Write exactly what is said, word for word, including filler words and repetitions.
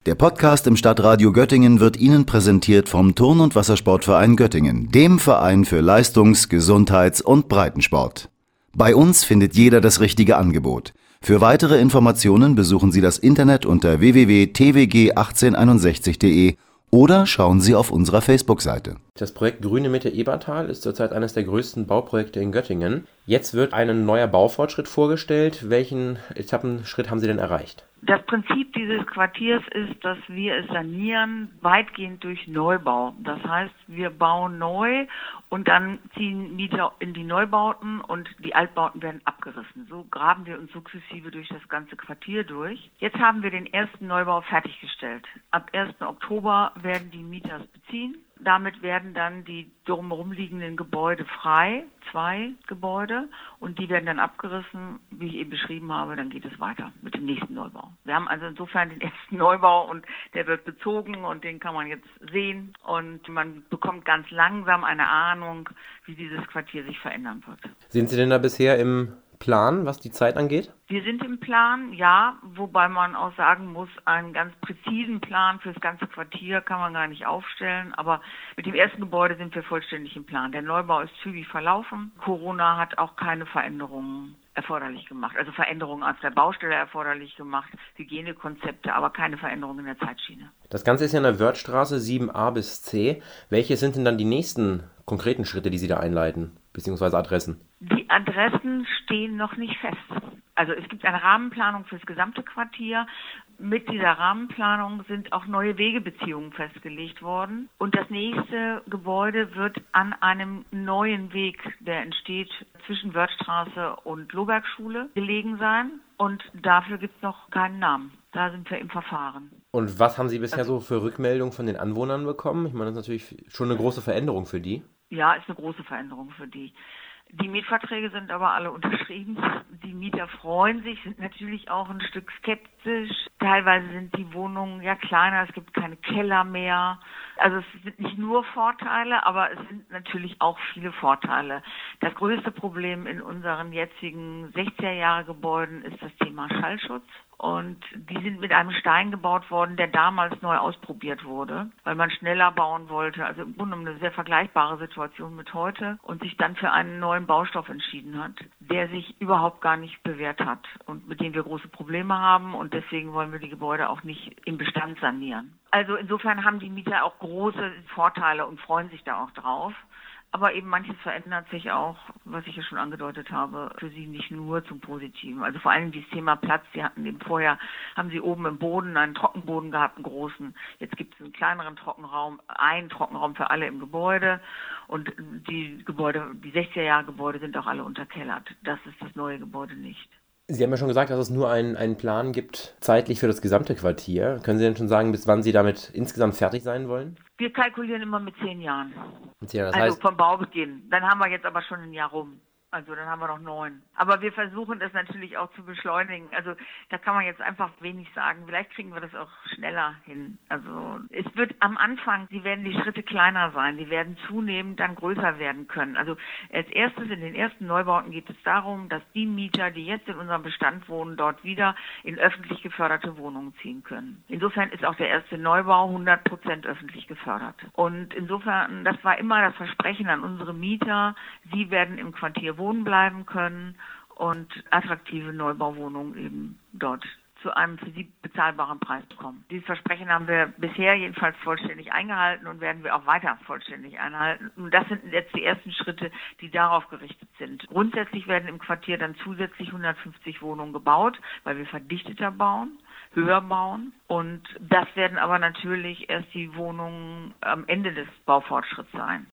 Der Podcast im Stadtradio Göttingen wird Ihnen präsentiert vom Turn- und Wassersportverein Göttingen, dem Verein für Leistungs-, Gesundheits- und Breitensport. Bei uns findet jeder das richtige Angebot. Für weitere Informationen besuchen Sie das Internet unter w w w punkt t w g achtzehn einundsechzig punkt d e oder schauen Sie auf unserer Facebook-Seite. Das Projekt Grüne Mitte Ebertal ist zurzeit eines der größten Bauprojekte in Göttingen. Jetzt wird ein neuer Baufortschritt vorgestellt. Welchen Etappenschritt haben Sie denn erreicht? Das Prinzip dieses Quartiers ist, dass wir es sanieren, weitgehend durch Neubau. Das heißt, wir bauen neu und dann ziehen Mieter in die Neubauten und die Altbauten werden abgerissen. So graben wir uns sukzessive durch das ganze Quartier durch. Jetzt haben wir den ersten Neubau fertiggestellt. Ab ersten Oktober werden die Mieter es beziehen. Damit werden dann die drumherum liegenden Gebäude frei, zwei Gebäude, und die werden dann abgerissen, wie ich eben beschrieben habe, dann geht es weiter mit dem nächsten Neubau. Wir haben also insofern den ersten Neubau und der wird bezogen und den kann man jetzt sehen und man bekommt ganz langsam eine Ahnung, wie dieses Quartier sich verändern wird. Sind Sie denn da bisher im Plan, was die Zeit angeht? Wir sind im Plan, ja, wobei man auch sagen muss, einen ganz präzisen Plan für das ganze Quartier kann man gar nicht aufstellen, aber mit dem ersten Gebäude sind wir vollständig im Plan. Der Neubau ist zügig verlaufen. Corona hat auch keine Veränderungen erforderlich gemacht, also Veränderungen auf der Baustelle erforderlich gemacht, Hygienekonzepte, aber keine Veränderungen in der Zeitschiene. Das Ganze ist ja in der Wörthstraße sieben a bis c. Welche sind denn dann die nächsten konkreten Schritte, die Sie da einleiten, beziehungsweise Adressen? Die Adressen stehen noch nicht fest. Also es gibt eine Rahmenplanung für das gesamte Quartier. Mit dieser Rahmenplanung sind auch neue Wegebeziehungen festgelegt worden. Und das nächste Gebäude wird an einem neuen Weg, der entsteht zwischen Wörthstraße und Lohbergschule, gelegen sein. Und dafür gibt es noch keinen Namen. Da sind wir im Verfahren. Und was haben Sie bisher so für Rückmeldungen von den Anwohnern bekommen? Ich meine, das ist natürlich schon eine große Veränderung für die. Ja, ist eine große Veränderung für die. Die Mietverträge sind aber alle unterschrieben. Die Mieter freuen sich, sind natürlich auch ein Stück skeptisch. Teilweise sind die Wohnungen ja kleiner, es gibt keine Keller mehr. Also es sind nicht nur Vorteile, aber es sind natürlich auch viele Vorteile. Das größte Problem in unseren jetzigen sechziger-Jahre-Gebäuden ist das Thema Schallschutz. Und die sind mit einem Stein gebaut worden, der damals neu ausprobiert wurde, weil man schneller bauen wollte. Also im Grunde eine sehr vergleichbare Situation mit heute und sich dann für einen neuen Baustoff entschieden hat, der sich überhaupt gar nicht bewährt hat und mit dem wir große Probleme haben. Und deswegen wollen wir die Gebäude auch nicht im Bestand sanieren. Also insofern haben die Mieter auch große Vorteile und freuen sich da auch drauf. Aber eben manches verändert sich auch, was ich ja schon angedeutet habe, für sie nicht nur zum Positiven. Also vor allem dieses Thema Platz. Sie hatten eben vorher, haben sie oben im Boden einen Trockenboden gehabt, einen großen. Jetzt gibt es einen kleineren Trockenraum, einen Trockenraum für alle im Gebäude. Und die Gebäude, die sechziger-Jahre-Gebäude sind auch alle unterkellert. Das ist das neue Gebäude nicht. Sie haben ja schon gesagt, dass es nur einen, einen Plan gibt, zeitlich für das gesamte Quartier. Können Sie denn schon sagen, bis wann Sie damit insgesamt fertig sein wollen? Wir kalkulieren immer mit zehn Jahren. Mit zehn Jahren, das also heißt, vom Baubeginn. Dann haben wir jetzt aber schon ein Jahr rum. Also dann haben wir noch neun. Aber wir versuchen das natürlich auch zu beschleunigen. Also da kann man jetzt einfach wenig sagen. Vielleicht kriegen wir das auch schneller hin. Also es wird am Anfang, die werden die Schritte kleiner sein. Die werden zunehmend dann größer werden können. Also als erstes in den ersten Neubauten geht es darum, dass die Mieter, die jetzt in unserem Bestand wohnen, dort wieder in öffentlich geförderte Wohnungen ziehen können. Insofern ist auch der erste Neubau hundert Prozent öffentlich gefördert. Und insofern, das war immer das Versprechen an unsere Mieter, sie werden im Quartier wohnen bleiben können und attraktive Neubauwohnungen eben dort zu einem für sie bezahlbaren Preis bekommen. Dieses Versprechen haben wir bisher jedenfalls vollständig eingehalten und werden wir auch weiter vollständig einhalten. Und das sind jetzt die ersten Schritte, die darauf gerichtet sind. Grundsätzlich werden im Quartier dann zusätzlich hundertfünfzig Wohnungen gebaut, weil wir verdichteter bauen, höher bauen. Und das werden aber natürlich erst die Wohnungen am Ende des Baufortschritts sein.